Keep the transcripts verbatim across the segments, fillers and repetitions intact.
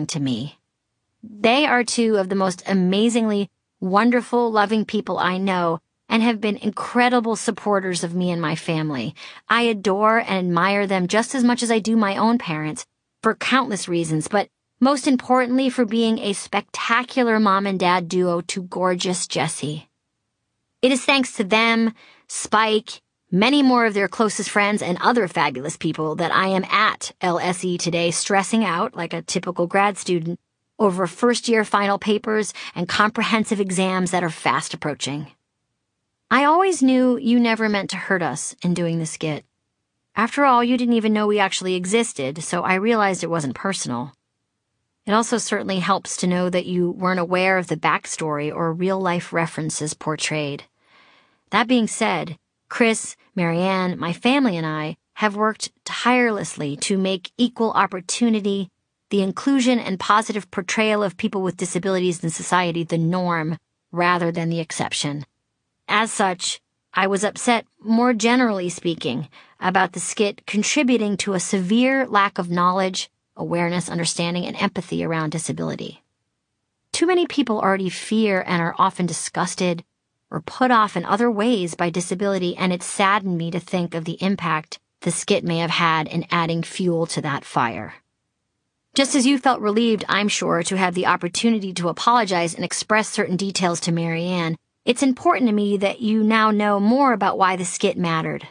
belong to me. They are two of the most amazingly wonderful, loving people I know and have been incredible supporters of me and my family. I adore and admire them just as much as I do my own parents for countless reasons, but most importantly for being a spectacular mom and dad duo to gorgeous Jessie. It is thanks to them, Spike, many more of their closest friends, and other fabulous people that I am at L S E today stressing out like a typical grad student over first-year final papers and comprehensive exams that are fast approaching. I always knew you never meant to hurt us in doing the skit. After all, you didn't even know we actually existed, so I realized it wasn't personal. It also certainly helps to know that you weren't aware of the backstory or real-life references portrayed. That being said, Chris, Marianne, my family, and I have worked tirelessly to make equal opportunity, the inclusion and positive portrayal of people with disabilities in society the norm rather than the exception. As such, I was upset, more generally speaking, about the skit contributing to a severe lack of knowledge, awareness, understanding, and empathy around disability. Too many people already fear and are often disgusted or put off in other ways by disability, and it saddened me to think of the impact the skit may have had in adding fuel to that fire. Just as you felt relieved, I'm sure, to have the opportunity to apologize and express certain details to Marianne, it's important to me that you now know more about why the skit mattered.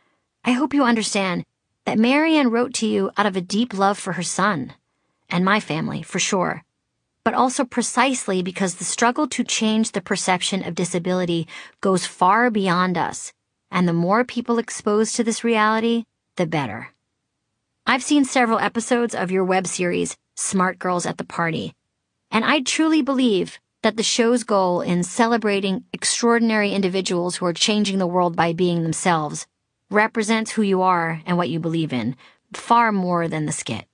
I hope you understand that Marianne wrote to you out of a deep love for her son, and my family, for sure, but also precisely because the struggle to change the perception of disability goes far beyond us, and the more people exposed to this reality, the better. I've seen several episodes of your web series, Smart Girls at the Party, and I truly believe that the show's goal in celebrating extraordinary individuals who are changing the world by being themselves represents who you are and what you believe in, far more than the skit.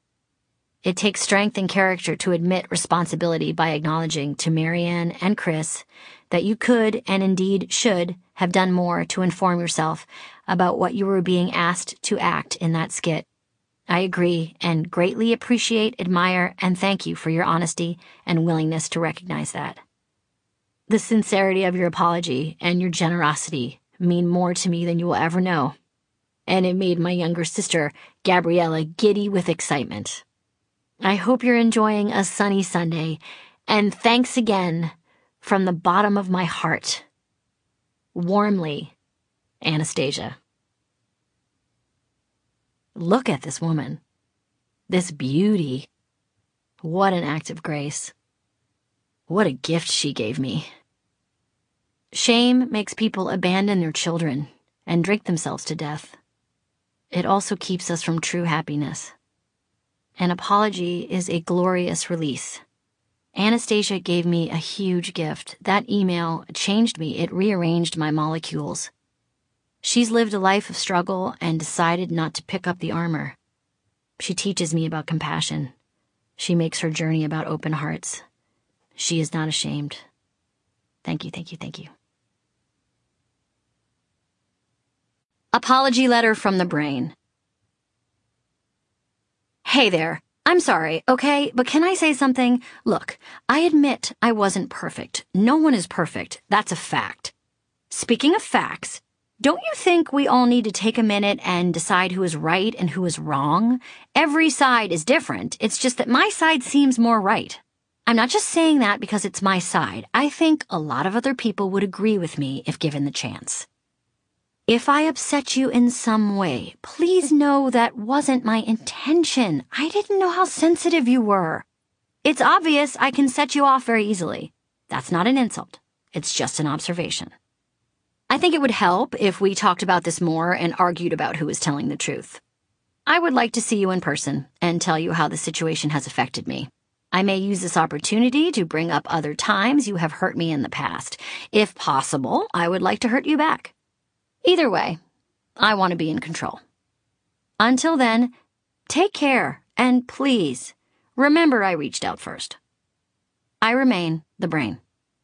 It takes strength and character to admit responsibility by acknowledging to Marianne and Chris that you could, and indeed should, have done more to inform yourself about what you were being asked to act in that skit. I agree and greatly appreciate, admire, and thank you for your honesty and willingness to recognize that. The sincerity of your apology and your generosity mean more to me than you will ever know, and it made my younger sister, Gabriella, giddy with excitement. I hope you're enjoying a sunny Sunday, and thanks again from the bottom of my heart. Warmly, Anastasia. Look at this woman. This beauty. What an act of grace. What a gift she gave me. Shame makes people abandon their children and drink themselves to death. It also keeps us from true happiness. An apology is a glorious release. Anastasia gave me a huge gift. That email changed me. It rearranged my molecules. She's lived a life of struggle and decided not to pick up the armor. She teaches me about compassion. She makes her journey about open hearts. She is not ashamed. Thank you, thank you, thank you. Apology letter from the brain. Hey there. I'm sorry, okay? But can I say something? Look, I admit I wasn't perfect. No one is perfect. That's a fact. Speaking of facts, don't you think we all need to take a minute and decide who is right and who is wrong? Every side is different. It's just that my side seems more right. I'm not just saying that because it's my side. I think a lot of other people would agree with me if given the chance. If I upset you in some way, please know that wasn't my intention. I didn't know how sensitive you were. It's obvious I can set you off very easily. That's not an insult. It's just an observation. I think it would help if we talked about this more and argued about who is telling the truth. I would like to see you in person and tell you how the situation has affected me. I may use this opportunity to bring up other times you have hurt me in the past. If possible, I would like to hurt you back. Either way, I want to be in control. Until then, take care, and please, remember I reached out first. I remain the brain.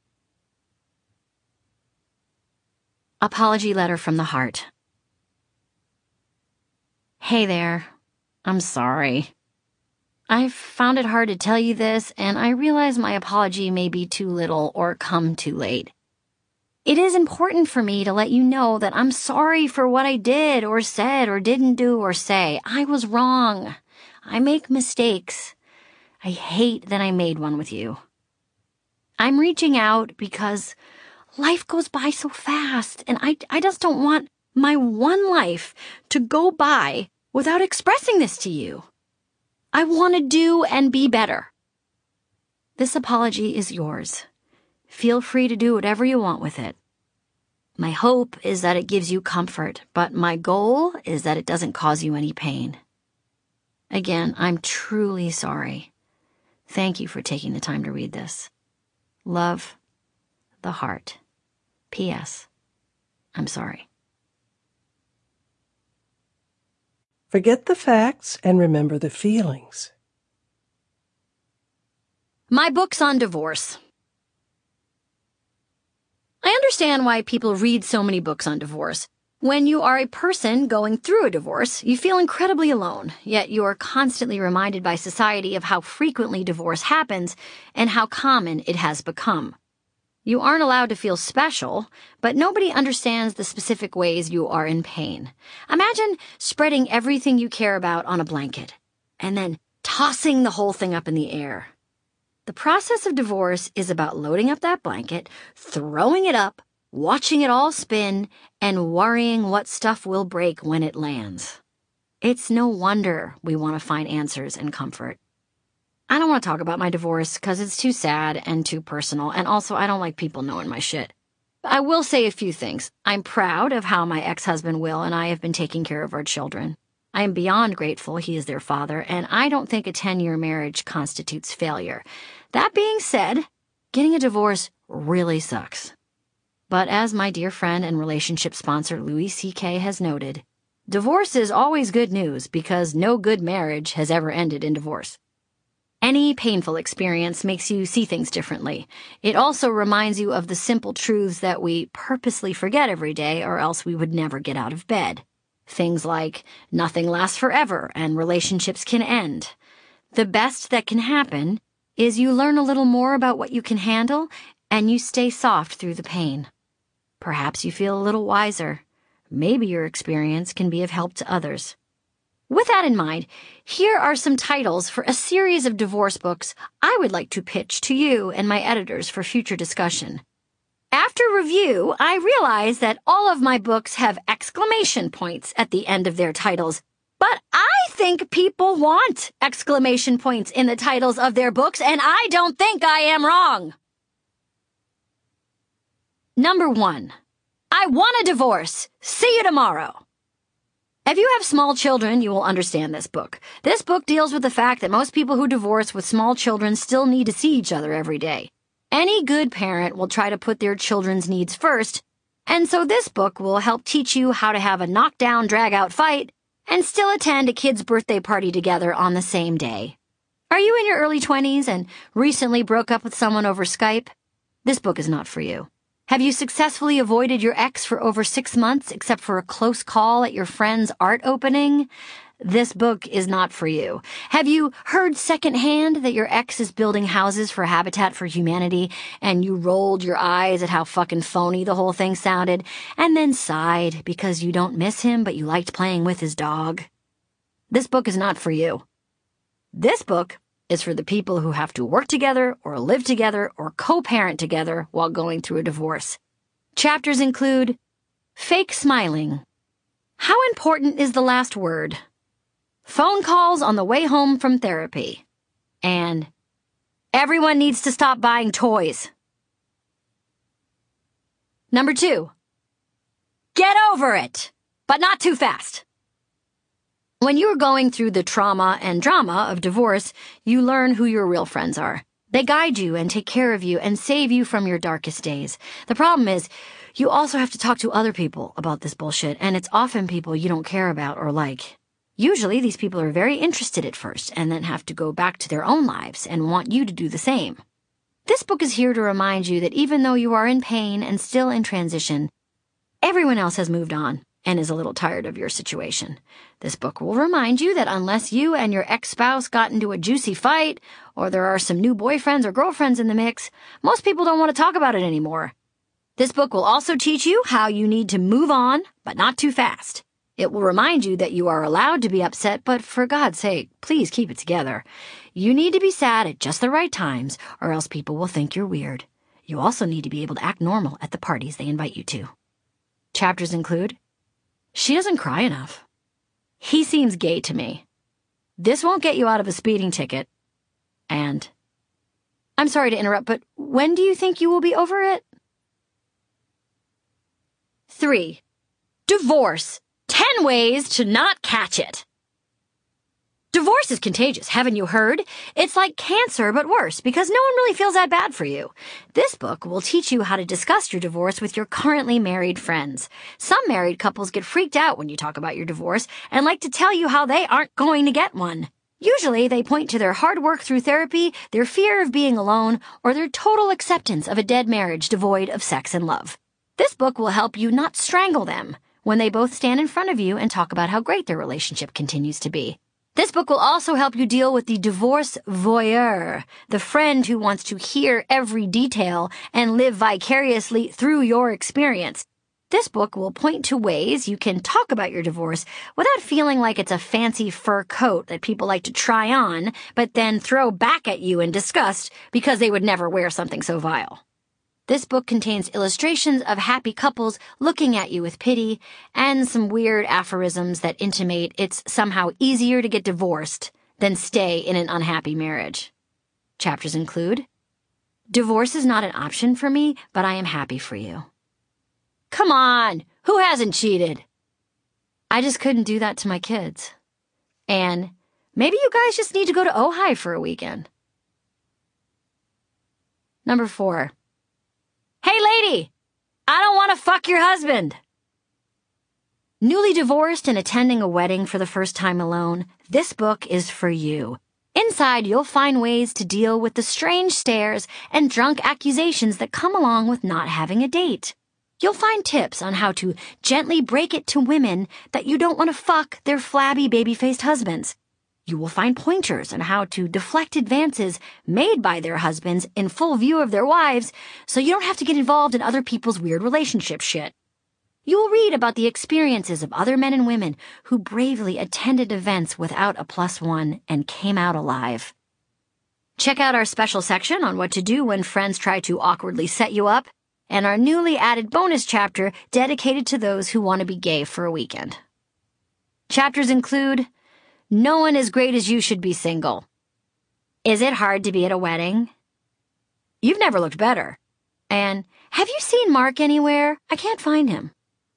Apology letter from the heart. Hey there. I'm sorry. I've found it hard to tell you this, and I realize my apology may be too little or come too late. It is important for me to let you know that I'm sorry for what I did or said or didn't do or say. I was wrong. I make mistakes. I hate that I made one with you. I'm reaching out because life goes by so fast, and I, I just don't want my one life to go by without expressing this to you. I want to do and be better. This apology is yours. Feel free to do whatever you want with it. My hope is that it gives you comfort, but my goal is that it doesn't cause you any pain. Again, I'm truly sorry. Thank you for taking the time to read this. Love, the heart. P S. I'm sorry. Forget the facts and remember the feelings. My book's on divorce. I understand why people read so many books on divorce. When you are a person going through a divorce, you feel incredibly alone, yet you are constantly reminded by society of how frequently divorce happens and how common it has become. You aren't allowed to feel special, but nobody understands the specific ways you are in pain. Imagine spreading everything you care about on a blanket, and then tossing the whole thing up in the air. The process of divorce is about loading up that blanket, throwing it up, watching it all spin, and worrying what stuff will break when it lands. It's no wonder we want to find answers and comfort. I don't want to talk about my divorce because it's too sad and too personal, and also I don't like people knowing my shit. I will say a few things. I'm proud of how my ex-husband Will and I have been taking care of our children. I am beyond grateful he is their father, and I don't think a ten-year marriage constitutes failure. That being said, getting a divorce really sucks. But as my dear friend and relationship sponsor Louis C K has noted, divorce is always good news because no good marriage has ever ended in divorce. Any painful experience makes you see things differently. It also reminds you of the simple truths that we purposely forget every day, or else we would never get out of bed. Things like nothing lasts forever and relationships can end. The best that can happen is you learn a little more about what you can handle and you stay soft through the pain. Perhaps you feel a little wiser. Maybe your experience can be of help to others. With that in mind, here are some titles for a series of divorce books I would like to pitch to you and my editors for future discussion. After review, I realize that all of my books have exclamation points at the end of their titles, but I think people want exclamation points in the titles of their books, and I don't think I am wrong. Number one, I Want a Divorce. See you tomorrow. If you have small children, you will understand this book. This book deals with the fact that most people who divorce with small children still need to see each other every day. Any good parent will try to put their children's needs first, and so this book will help teach you how to have a knockdown, drag-out fight and still attend a kid's birthday party together on the same day. Are you in your early twenties and recently broke up with someone over Skype? This book is not for you. Have you successfully avoided your ex for over six months except for a close call at your friend's art opening? This book is not for you. Have you heard secondhand that your ex is building houses for Habitat for Humanity and you rolled your eyes at how fucking phony the whole thing sounded and then sighed because you don't miss him but you liked playing with his dog? This book is not for you. This book is for the people who have to work together or live together or co-parent together while going through a divorce. Chapters include Fake Smiling, How Important is the Last Word, Phone Calls on the Way Home from Therapy, and Everyone Needs to Stop Buying Toys. Number two, Get Over It, but not too fast. When you are going through the trauma and drama of divorce, you learn who your real friends are. They guide you and take care of you and save you from your darkest days. The problem is, you also have to talk to other people about this bullshit, and it's often people you don't care about or like. Usually, these people are very interested at first and then have to go back to their own lives and want you to do the same. This book is here to remind you that even though you are in pain and still in transition, everyone else has moved on. and is a little tired of your situation. This book will remind you that unless you and your ex-spouse got into a juicy fight, or there are some new boyfriends or girlfriends in the mix, most people don't want to talk about it anymore. This book will also teach you how you need to move on, but not too fast. It will remind you that you are allowed to be upset, but for God's sake, please keep it together. You need to be sad at just the right times, or else people will think you're weird. You also need to be able to act normal at the parties they invite you to. Chapters include, She doesn't cry enough. He seems gay to me. This won't get you out of a speeding ticket. And, I'm sorry to interrupt, but when do you think you will be over it? Three, divorce. Ten ways to not catch it. Divorce is contagious, haven't you heard? It's like cancer, but worse, because no one really feels that bad for you. This book will teach you how to discuss your divorce with your currently married friends. Some married couples get freaked out when you talk about your divorce and like to tell you how they aren't going to get one. Usually, they point to their hard work through therapy, their fear of being alone, or their total acceptance of a dead marriage devoid of sex and love. This book will help you not strangle them when they both stand in front of you and talk about how great their relationship continues to be. This book will also help you deal with the divorce voyeur, the friend who wants to hear every detail and live vicariously through your experience. This book will point to ways you can talk about your divorce without feeling like it's a fancy fur coat that people like to try on, but then throw back at you in disgust because they would never wear something so vile. This book contains illustrations of happy couples looking at you with pity and some weird aphorisms that intimate it's somehow easier to get divorced than stay in an unhappy marriage. Chapters include, Divorce is not an option for me, but I am happy for you. Come on, who hasn't cheated? I just couldn't do that to my kids. And maybe you guys just need to go to Ojai for a weekend. Number four. Hey, lady, I don't want to fuck your husband. Newly divorced and attending a wedding for the first time alone, this book is for you. Inside, you'll find ways to deal with the strange stares and drunk accusations that come along with not having a date. You'll find tips on how to gently break it to women that you don't want to fuck their flabby baby-faced husbands. You will find pointers on how to deflect advances made by their husbands in full view of their wives so you don't have to get involved in other people's weird relationship shit. You will read about the experiences of other men and women who bravely attended events without a plus one and came out alive. Check out our special section on what to do when friends try to awkwardly set you up, and our newly added bonus chapter dedicated to those who want to be gay for a weekend. Chapters include, No one as great as you should be single. Is it hard to be at a wedding? You've never looked better. And have you seen Mark anywhere? I can't find him.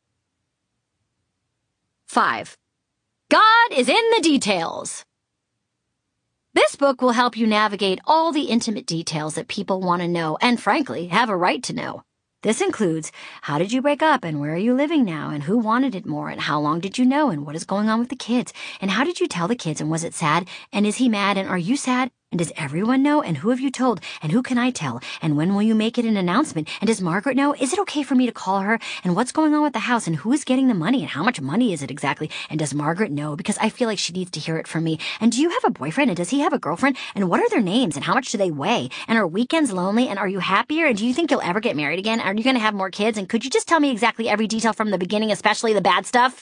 Five. God is in the details. This book will help you navigate all the intimate details that people want to know and, frankly, have a right to know. This includes, how did you break up and where are you living now and who wanted it more and how long did you know and what is going on with the kids and how did you tell the kids and was it sad and is he mad and are you sad and does everyone know and who have you told and who can I tell and when will you make it an announcement and does Margaret know? Is it okay for me to call her and what's going on with the house and who is getting the money and how much money is it exactly and does Margaret know because I feel like she needs to hear it from me and do you have a boyfriend and does he have a girlfriend and what are their names and how much do they weigh and are weekends lonely and are you happier and do you think you'll ever get married again? Are you going to have more kids and could you just tell me exactly every detail from the beginning, especially the bad stuff?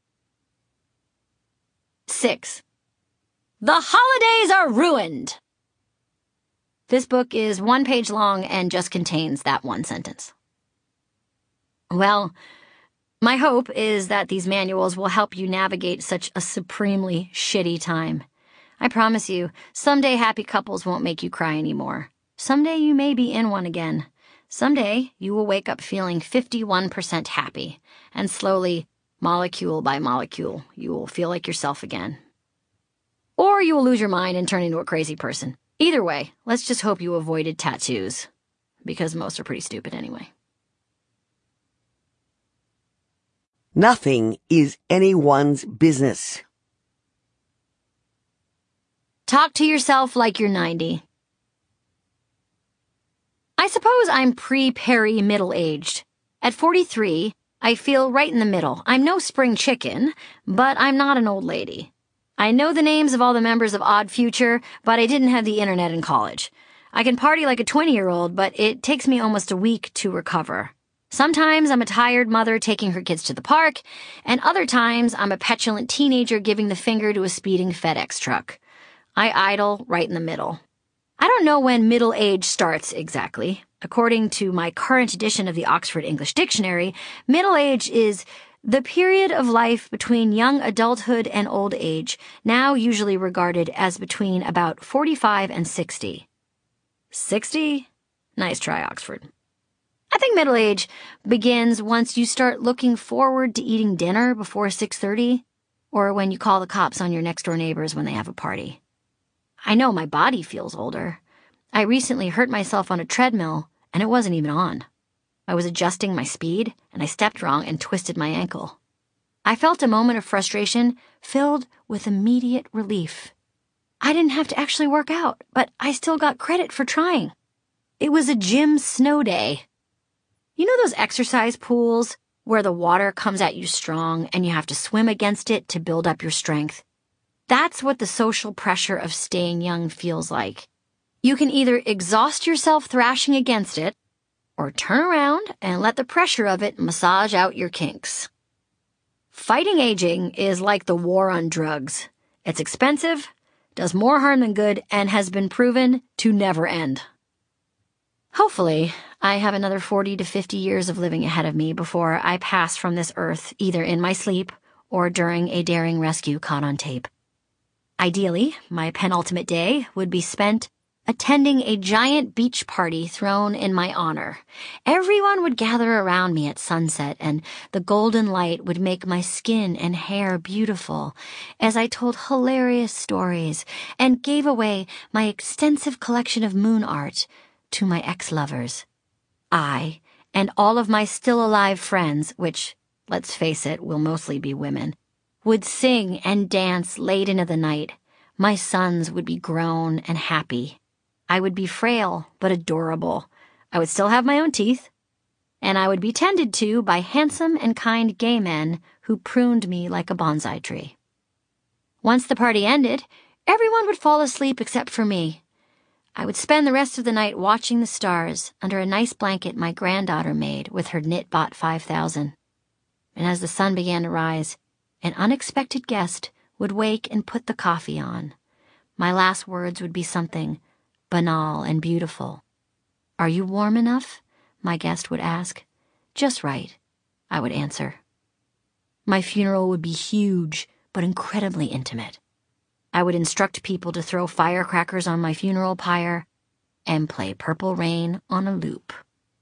Six. The holidays are ruined. This book is one page long and just contains that one sentence. Well, my hope is that these manuals will help you navigate such a supremely shitty time. I promise you, someday happy couples won't make you cry anymore. Someday you may be in one again. Someday you will wake up feeling fifty-one percent happy, and slowly, molecule by molecule, you will feel like yourself again. Or you will lose your mind and turn into a crazy person. Either way, let's just hope you avoided tattoos, because most are pretty stupid anyway. Nothing is anyone's business. Talk to yourself like you're ninety. I suppose I'm pre-peri middle-aged. At forty-three, I feel right in the middle. I'm no spring chicken, but I'm not an old lady. I know the names of all the members of Odd Future, but I didn't have the internet in college. I can party like a twenty-year-old, but it takes me almost a week to recover. Sometimes I'm a tired mother taking her kids to the park, and other times I'm a petulant teenager giving the finger to a speeding FedEx truck. I idle right in the middle. I don't know when middle age starts exactly. According to my current edition of the Oxford English Dictionary, middle age is the period of life between young adulthood and old age, now usually regarded as between about forty-five and sixty. sixty? Nice try, Oxford. I think middle age begins once you start looking forward to eating dinner before six thirty, or when you call the cops on your next-door neighbors when they have a party. I know my body feels older. I recently hurt myself on a treadmill, and it wasn't even on. I was adjusting my speed, and I stepped wrong and twisted my ankle. I felt a moment of frustration filled with immediate relief. I didn't have to actually work out, but I still got credit for trying. It was a gym snow day. You know those exercise pools where the water comes at you strong and you have to swim against it to build up your strength? That's what the social pressure of staying young feels like. You can either exhaust yourself thrashing against it, or turn around and let the pressure of it massage out your kinks. Fighting aging is like the war on drugs. It's expensive, does more harm than good, and has been proven to never end. Hopefully, I have another forty to fifty years of living ahead of me before I pass from this earth, either in my sleep or during a daring rescue caught on tape. Ideally, my penultimate day would be spent attending a giant beach party thrown in my honor. Everyone would gather around me at sunset, and the golden light would make my skin and hair beautiful as I told hilarious stories and gave away my extensive collection of moon art to my ex-lovers. I, and all of my still-alive friends, which, let's face it, will mostly be women, would sing and dance late into the night. My sons would be grown and happy. I would be frail but adorable. I would still have my own teeth. And I would be tended to by handsome and kind gay men who pruned me like a bonsai tree. Once the party ended, everyone would fall asleep except for me. I would spend the rest of the night watching the stars under a nice blanket my granddaughter made with her Knitbot five thousand. And as the sun began to rise, an unexpected guest would wake and put the coffee on. My last words would be something banal and beautiful. "Are you warm enough?" my guest would ask. "Just right," I would answer. My funeral would be huge, but incredibly intimate. I would instruct people to throw firecrackers on my funeral pyre and play Purple Rain on a loop.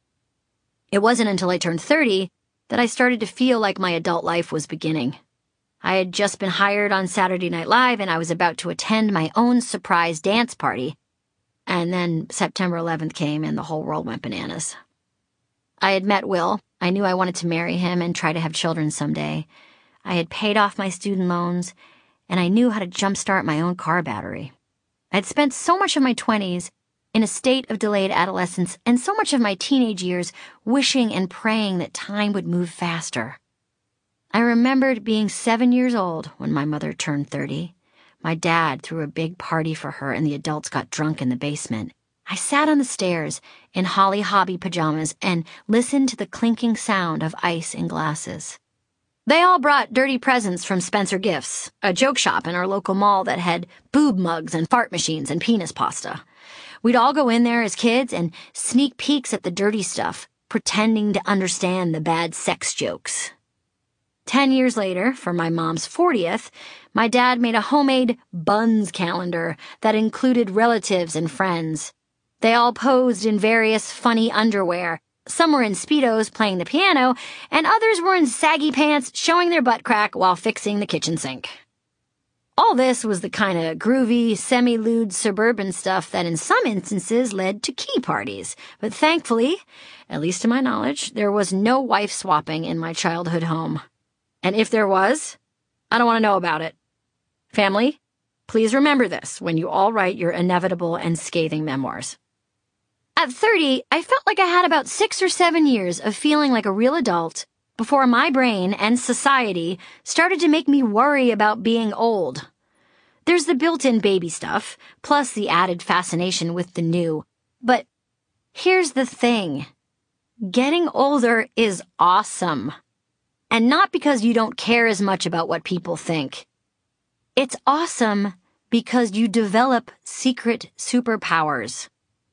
It wasn't until I turned thirty that I started to feel like my adult life was beginning. I had just been hired on Saturday Night Live, and I was about to attend my own surprise dance party. And then September eleventh came and the whole world went bananas. I had met Will. I knew I wanted to marry him and try to have children someday. I had paid off my student loans, and I knew how to jumpstart my own car battery. I'd spent so much of my twenties in a state of delayed adolescence and so much of my teenage years wishing and praying that time would move faster. I remembered being seven years old when my mother turned thirty. My dad threw a big party for her and the adults got drunk in the basement. I sat on the stairs in Holly Hobby pajamas and listened to the clinking sound of ice in glasses. They all brought dirty presents from Spencer Gifts, a joke shop in our local mall that had boob mugs and fart machines and penis pasta. We'd all go in there as kids and sneak peeks at the dirty stuff, pretending to understand the bad sex jokes. Ten years later, for my mom's fortieth, my dad made a homemade buns calendar that included relatives and friends. They all posed in various funny underwear. Some were in Speedos playing the piano, and others were in saggy pants showing their butt crack while fixing the kitchen sink. All this was the kind of groovy, semi-lewd suburban stuff that in some instances led to key parties. But thankfully, at least to my knowledge, there was no wife swapping in my childhood home. And if there was, I don't want to know about it. Family, please remember this when you all write your inevitable and scathing memoirs. At thirty, I felt like I had about six or seven years of feeling like a real adult, before my brain and society started to make me worry about being old. There's the built-in baby stuff, plus the added fascination with the new. But here's the thing. Getting older is awesome. And not because you don't care as much about what people think. It's awesome because you develop secret superpowers.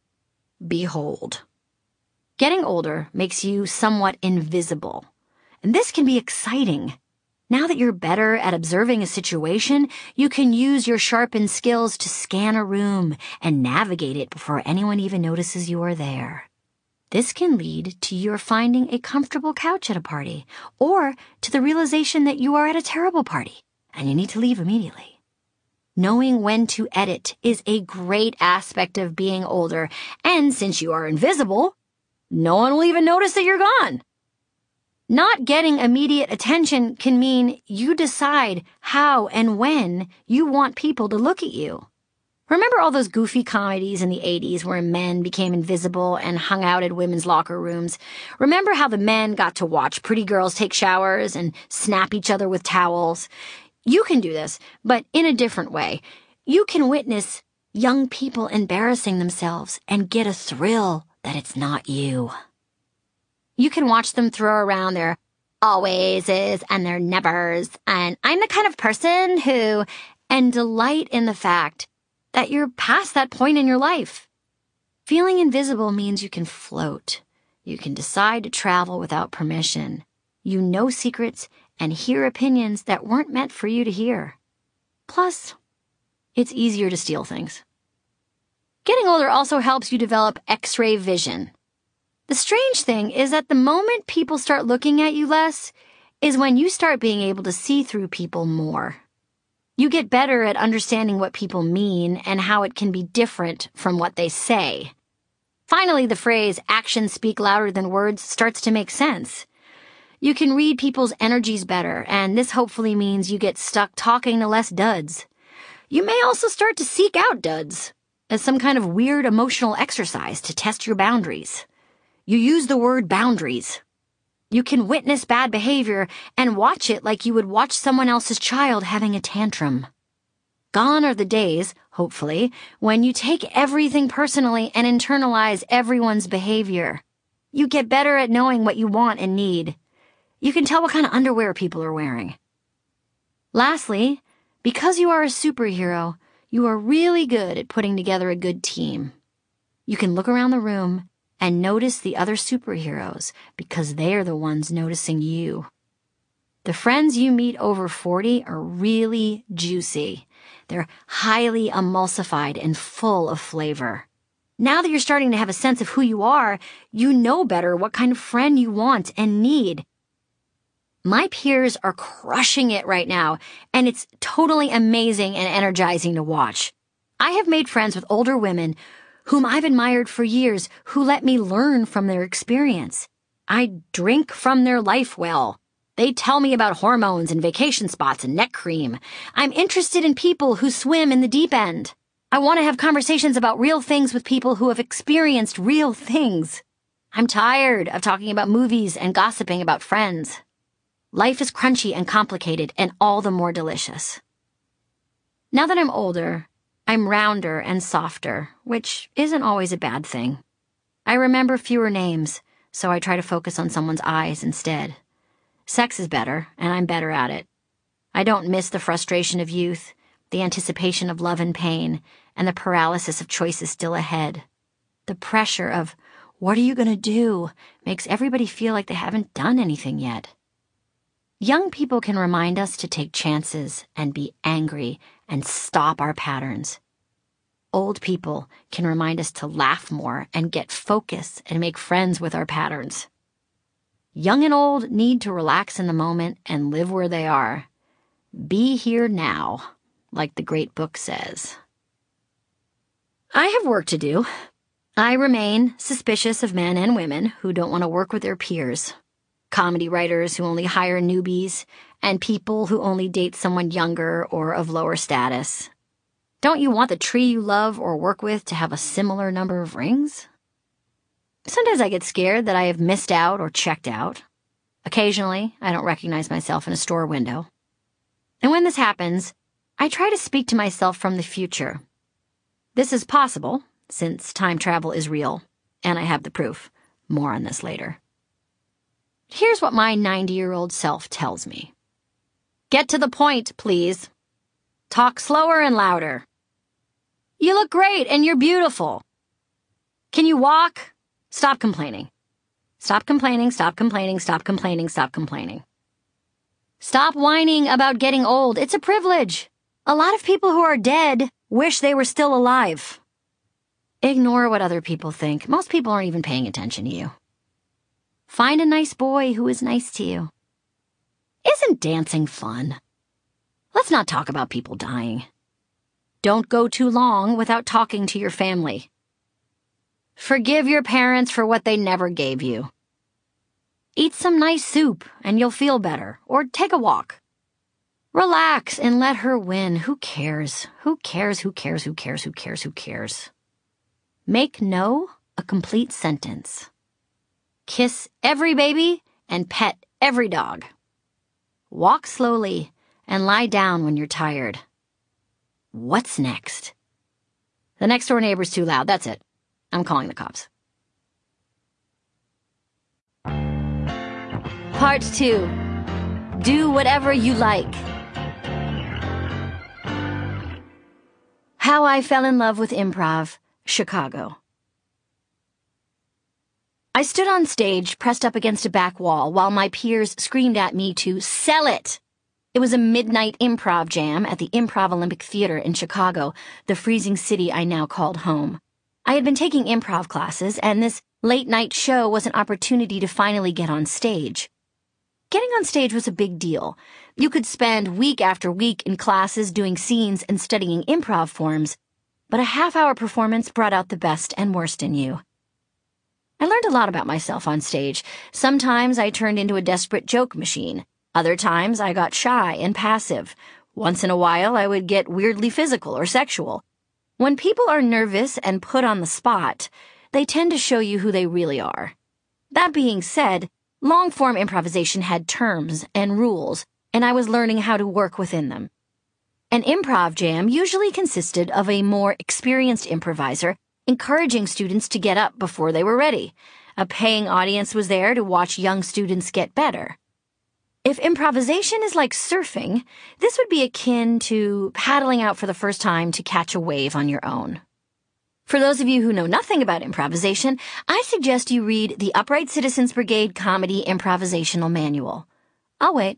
Behold. Getting older makes you somewhat invisible. And this can be exciting. Now that you're better at observing a situation, you can use your sharpened skills to scan a room and navigate it before anyone even notices you are there. This can lead to your finding a comfortable couch at a party, or to the realization that you are at a terrible party and you need to leave immediately. Knowing when to edit is a great aspect of being older, and since you are invisible, no one will even notice that you're gone. Not getting immediate attention can mean you decide how and when you want people to look at you. Remember all those goofy comedies in the eighties where men became invisible and hung out at women's locker rooms? Remember how the men got to watch pretty girls take showers and snap each other with towels? You can do this, but in a different way. You can witness young people embarrassing themselves and get a thrill that it's not you. You can watch them throw around their alwayses and their nevers, and I'm the kind of person who, and delight in the fact that you're past that point in your life. Feeling invisible means you can float. You can decide to travel without permission. You know secrets and hear opinions that weren't meant for you to hear. Plus, it's easier to steal things. Getting older also helps you develop X-ray vision. The strange thing is that the moment people start looking at you less is when you start being able to see through people more. You get better at understanding what people mean and how it can be different from what they say. Finally, the phrase, actions speak louder than words, starts to make sense. You can read people's energies better, and this hopefully means you get stuck talking to less duds. You may also start to seek out duds as some kind of weird emotional exercise to test your boundaries. You use the word boundaries. You can witness bad behavior and watch it like you would watch someone else's child having a tantrum. Gone are the days, hopefully, when you take everything personally and internalize everyone's behavior. You get better at knowing what you want and need. You can tell what kind of underwear people are wearing. Lastly, because you are a superhero, you are really good at putting together a good team. You can look around the room and notice the other superheroes because they are the ones noticing you. The friends you meet over forty are really juicy. They're highly emulsified and full of flavor. Now that you're starting to have a sense of who you are, you know better what kind of friend you want and need. My peers are crushing it right now, and it's totally amazing and energizing to watch. I have made friends with older women whom I've admired for years, who let me learn from their experience. I drink from their life well. They tell me about hormones and vacation spots and neck cream. I'm interested in people who swim in the deep end. I want to have conversations about real things with people who have experienced real things. I'm tired of talking about movies and gossiping about friends. Life is crunchy and complicated and all the more delicious. Now that I'm older, I'm rounder and softer, which isn't always a bad thing. I remember fewer names, so I try to focus on someone's eyes instead. Sex is better, and I'm better at it. I don't miss the frustration of youth, the anticipation of love and pain, and the paralysis of choices still ahead. The pressure of, what are you going to do, makes everybody feel like they haven't done anything yet. Young people can remind us to take chances and be angry and stop our patterns. Old people can remind us to laugh more and get focus and make friends with our patterns. Young and old need to relax in the moment and live where they are. Be here now, like the great book says. I have work to do. I remain suspicious of men and women who don't want to work with their peers. Comedy writers who only hire newbies, and people who only date someone younger or of lower status. Don't you want the tree you love or work with to have a similar number of rings? Sometimes I get scared that I have missed out or checked out. Occasionally, I don't recognize myself in a store window. And when this happens, I try to speak to myself from the future. This is possible, since time travel is real, and I have the proof. More on this later. Here's what my ninety-year-old self tells me. Get to the point, please. Talk slower and louder. You look great and you're beautiful. Can you walk? Stop complaining. Stop complaining, stop complaining, stop complaining, stop complaining. Stop whining about getting old. It's a privilege. A lot of people who are dead wish they were still alive. Ignore what other people think. Most people aren't even paying attention to you. Find a nice boy who is nice to you. Isn't dancing fun? Let's not talk about people dying. Don't go too long without talking to your family. Forgive your parents for what they never gave you. Eat some nice soup and you'll feel better, or take a walk. Relax and let her win. Who cares? Who cares? Who cares? Who cares? Who cares? Who cares? Make no a complete sentence. Kiss every baby and pet every dog. Walk slowly and lie down when you're tired. What's next? The next door neighbor's too loud. That's it. I'm calling the cops. Part two. Do whatever you like. How I Fell in Love with Improv, Chicago. I stood on stage, pressed up against a back wall, while my peers screamed at me to sell it. It was a midnight improv jam at the Improv Olympic Theater in Chicago, the freezing city I now called home. I had been taking improv classes, and this late-night show was an opportunity to finally get on stage. Getting on stage was a big deal. You could spend week after week in classes doing scenes and studying improv forms, but a half-hour performance brought out the best and worst in you. I learned a lot about myself on stage. Sometimes I turned into a desperate joke machine. Other times I got shy and passive. Once in a while I would get weirdly physical or sexual. When people are nervous and put on the spot, they tend to show you who they really are. That being said, long-form improvisation had terms and rules, and I was learning how to work within them. An improv jam usually consisted of a more experienced improviser encouraging students to get up before they were ready. A paying audience was there to watch young students get better. If improvisation is like surfing, this would be akin to paddling out for the first time to catch a wave on your own. For those of you who know nothing about improvisation, I suggest you read the Upright Citizens Brigade Comedy Improvisational Manual. I'll wait.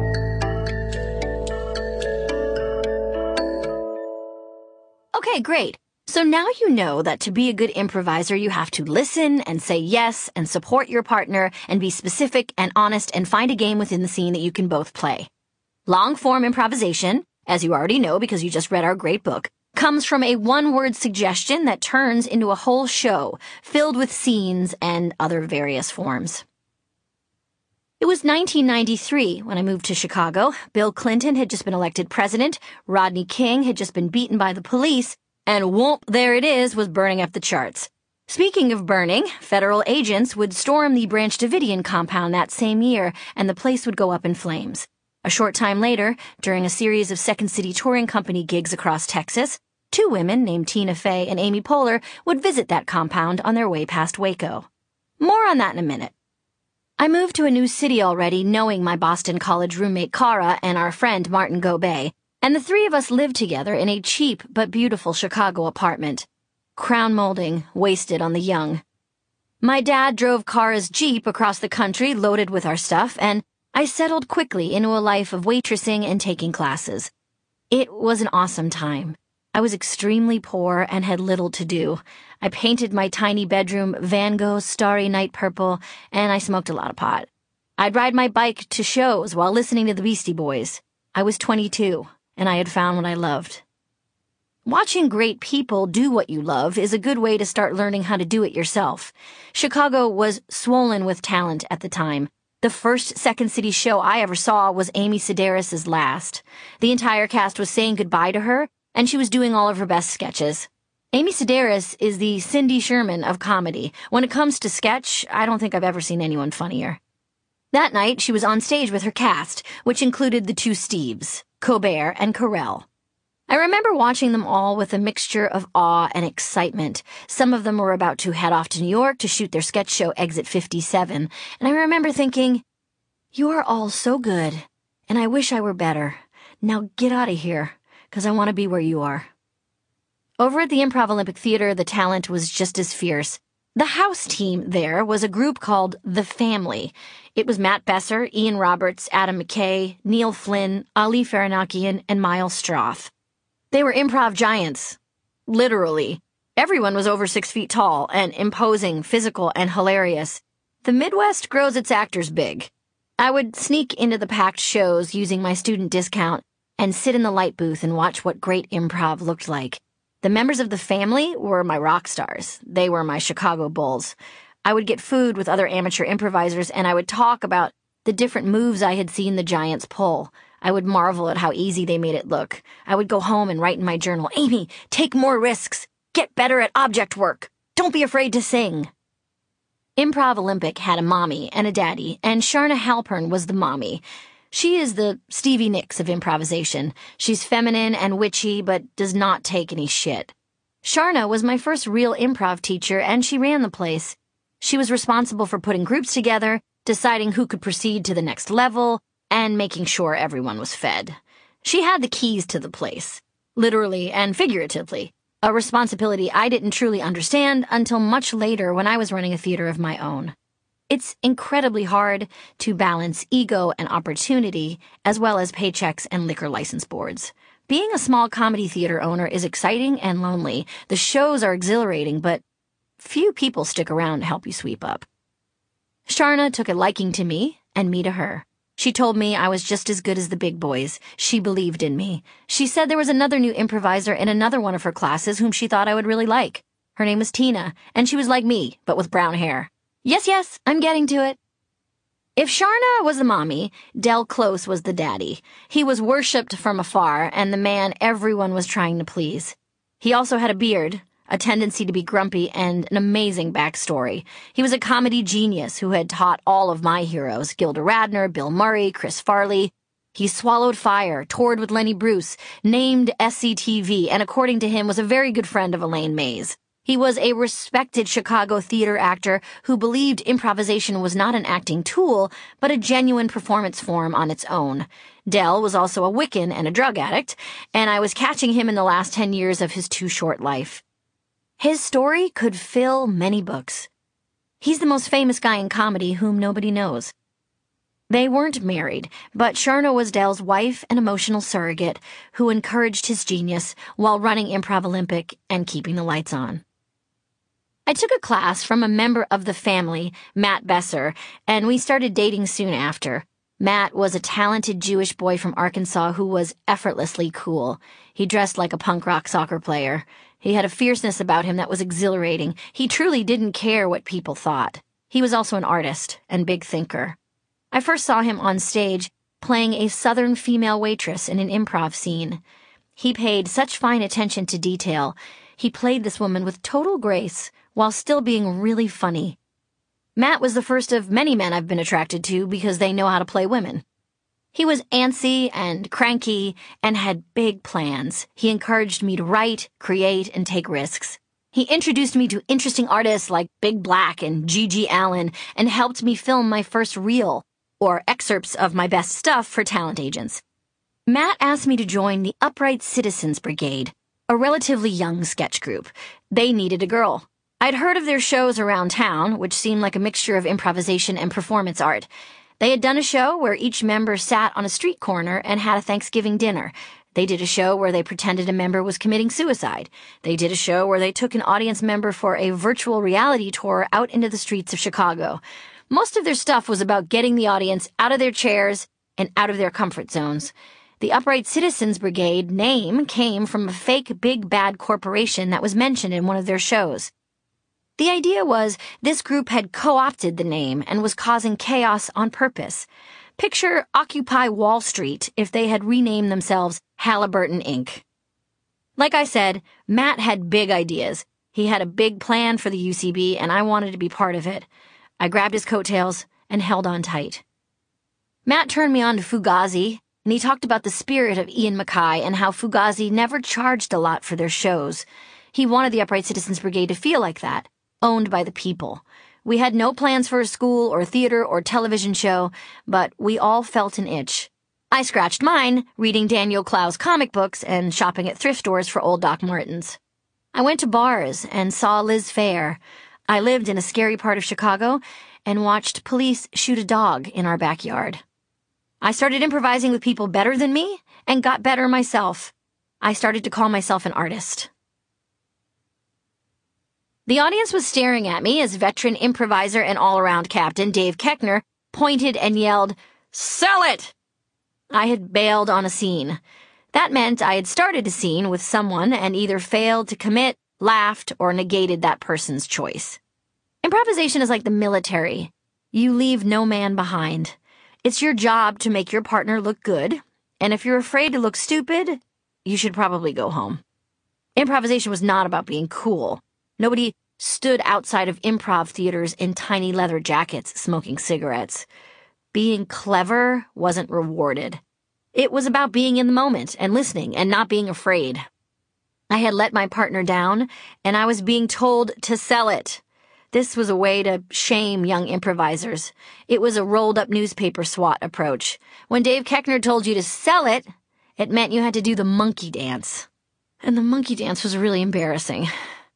Okay, great. So now you know that to be a good improviser, you have to listen and say yes and support your partner and be specific and honest and find a game within the scene that you can both play. Long-form improvisation, as you already know because you just read our great book, comes from a one-word suggestion that turns into a whole show filled with scenes and other various forms. It was nineteen ninety-three when I moved to Chicago. Bill Clinton had just been elected president, Rodney King had just been beaten by the police, and whoop, there it is, was burning up the charts. Speaking of burning, federal agents would storm the Branch Davidian compound that same year, and the place would go up in flames. A short time later, during a series of Second City Touring Company gigs across Texas, two women named Tina Fey and Amy Poehler would visit that compound on their way past Waco. More on that in a minute. I moved to a new city already, knowing my Boston College roommate Cara and our friend Martin Gobet, and the three of us lived together in a cheap but beautiful Chicago apartment. Crown molding, wasted on the young. My dad drove Cara's Jeep across the country loaded with our stuff, and I settled quickly into a life of waitressing and taking classes. It was an awesome time. I was extremely poor and had little to do. I painted my tiny bedroom Van Gogh's Starry Night purple, and I smoked a lot of pot. I'd ride my bike to shows while listening to the Beastie Boys. I was twenty-two, and I had found what I loved. Watching great people do what you love is a good way to start learning how to do it yourself. Chicago was swollen with talent at the time. The first Second City show I ever saw was Amy Sedaris' last. The entire cast was saying goodbye to her, and she was doing all of her best sketches. Amy Sedaris is the Cindy Sherman of comedy. When it comes to sketch, I don't think I've ever seen anyone funnier. That night, she was on stage with her cast, which included the two Steves, Colbert and Carell. I remember watching them all with a mixture of awe and excitement. Some of them were about to head off to New York to shoot their sketch show Exit fifty-seven, and I remember thinking, "You are all so good, and I wish I were better. Now get out of here, because I want to be where you are." Over at the Improv Olympic Theater, the talent was just as fierce. The house team there was a group called The Family. It was Matt Besser, Ian Roberts, Adam McKay, Neil Flynn, Ali Faranakian, and Miles Stroth. They were improv giants. Literally. Everyone was over six feet tall and imposing, physical, and hilarious. The Midwest grows its actors big. I would sneak into the packed shows using my student discount and sit in the light booth and watch what great improv looked like. The members of The Family were my rock stars. They were my Chicago Bulls. I would get food with other amateur improvisers, and I would talk about the different moves I had seen the giants pull. I would marvel at how easy they made it look. I would go home and write in my journal, "Amy, take more risks. Get better at object work. Don't be afraid to sing." Improv Olympic had a mommy and a daddy, and Sharna Halpern was the mommy. She is the Stevie Nicks of improvisation. She's feminine and witchy, but does not take any shit. Sharna was my first real improv teacher, and she ran the place. She was responsible for putting groups together, deciding who could proceed to the next level, and making sure everyone was fed. She had the keys to the place, literally and figuratively, a responsibility I didn't truly understand until much later when I was running a theater of my own. It's incredibly hard to balance ego and opportunity, as well as paychecks and liquor license boards. Being a small comedy theater owner is exciting and lonely. The shows are exhilarating, but few people stick around to help you sweep up. Sharna took a liking to me, and me to her. She told me I was just as good as the big boys. She believed in me. She said there was another new improviser in another one of her classes whom she thought I would really like. Her name was Tina, and she was like me, but with brown hair. Yes, yes, I'm getting to it. If Sharna was the mommy, Del Close was the daddy. He was worshipped from afar, and the man everyone was trying to please. He also had a beard, a tendency to be grumpy, and an amazing backstory. He was a comedy genius who had taught all of my heroes, Gilda Radner, Bill Murray, Chris Farley. He swallowed fire, toured with Lenny Bruce, named S C T V, and according to him was a very good friend of Elaine Mays. He was a respected Chicago theater actor who believed improvisation was not an acting tool, but a genuine performance form on its own. Del was also a Wiccan and a drug addict, and I was catching him in the last ten years of his too short life. His story could fill many books. He's the most famous guy in comedy whom nobody knows. They weren't married, but Sharna was Del's wife and emotional surrogate who encouraged his genius while running Improv Olympic and keeping the lights on. I took a class from a member of the family, Matt Besser, and we started dating soon after. Matt was a talented Jewish boy from Arkansas who was effortlessly cool. He dressed like a punk rock soccer player. He had a fierceness about him that was exhilarating. He truly didn't care what people thought. He was also an artist and big thinker. I first saw him on stage playing a Southern female waitress in an improv scene. He paid such fine attention to detail. He played this woman with total grace while still being really funny. Matt was the first of many men I've been attracted to because they know how to play women. He was antsy and cranky and had big plans. He encouraged me to write, create, and take risks. He introduced me to interesting artists like Big Black and Gigi Allen and helped me film my first reel, or excerpts of my best stuff for talent agents. Matt asked me to join the Upright Citizens Brigade, a relatively young sketch group. They needed a girl. I'd heard of their shows around town, which seemed like a mixture of improvisation and performance art. They had done a show where each member sat on a street corner and had a Thanksgiving dinner. They did a show where they pretended a member was committing suicide. They did a show where they took an audience member for a virtual reality tour out into the streets of Chicago. Most of their stuff was about getting the audience out of their chairs and out of their comfort zones. The Upright Citizens Brigade name came from a fake big bad corporation that was mentioned in one of their shows. The idea was this group had co-opted the name and was causing chaos on purpose. Picture Occupy Wall Street if they had renamed themselves Halliburton, Incorporated. Like I said, Matt had big ideas. He had a big plan for the U C B, and I wanted to be part of it. I grabbed his coattails and held on tight. Matt turned me on to Fugazi, and he talked about the spirit of Ian MacKaye and how Fugazi never charged a lot for their shows. He wanted the Upright Citizens Brigade to feel like that, owned by the people. We had no plans for a school or theater or television show, but we all felt an itch. I scratched mine, reading Daniel Clowes comic books and shopping at thrift stores for old Doc Martens. I went to bars and saw Liz Phair. I lived in a scary part of Chicago and watched police shoot a dog in our backyard. I started improvising with people better than me and got better myself. I started to call myself an artist. The audience was staring at me as veteran improviser and all-around captain Dave Koechner pointed and yelled, "Sell it!" I had bailed on a scene. That meant I had started a scene with someone and either failed to commit, laughed, or negated that person's choice. Improvisation is like the military. You leave no man behind. It's your job to make your partner look good, and if you're afraid to look stupid, you should probably go home. Improvisation was not about being cool. Nobody stood outside of improv theaters in tiny leather jackets smoking cigarettes. Being clever wasn't rewarded. It was about being in the moment and listening and not being afraid. I had let my partner down, and I was being told to sell it. This was a way to shame young improvisers. It was a rolled-up newspaper SWAT approach. When Dave Koechner told you to sell it, it meant you had to do the monkey dance. And the monkey dance was really embarrassing.